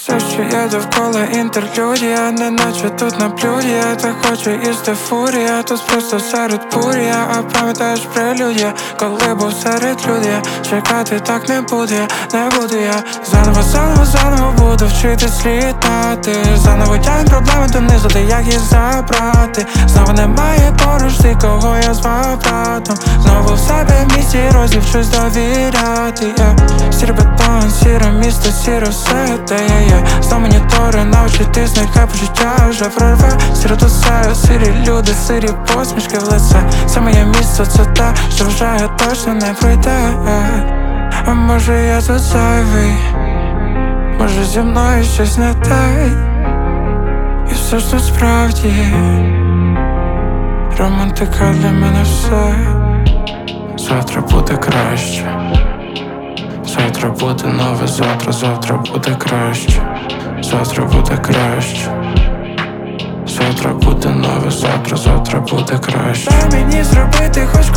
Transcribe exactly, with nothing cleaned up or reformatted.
Все, що є довкола інтерлюдія, неначе тут на блюді. Я так хочу їсти фурія, тут просто серед буря. А пам'ятаєш прелюдія, коли був серед людей. Чекати так не буде, не буду я. Заново, заново, заново буду вчитись літати. Заново тягну проблеми донизу, де як їх забрати. Знову немає поруч ти, кого я звав братом. Знову в себе в місті розівчусь довіряти, yeah. Сірий бетон, сіре місто, сіре все, де я є. Знов монітори навчитись, нехай почуття вже прорве. Сіре до себе, сірі люди, сірі посмішки в лице. Це моє місце, це те, що вже точно не пройде. А може я тут зайвий, може зі мною щось не те. І все ж тут справді романтика для мене все. Завтра буде краще, завтра буде нове, завтра, завтра буде краще, завтра буде краще, завтра буде нове, завтра, завтра буде краще. Дай мені зробити хоч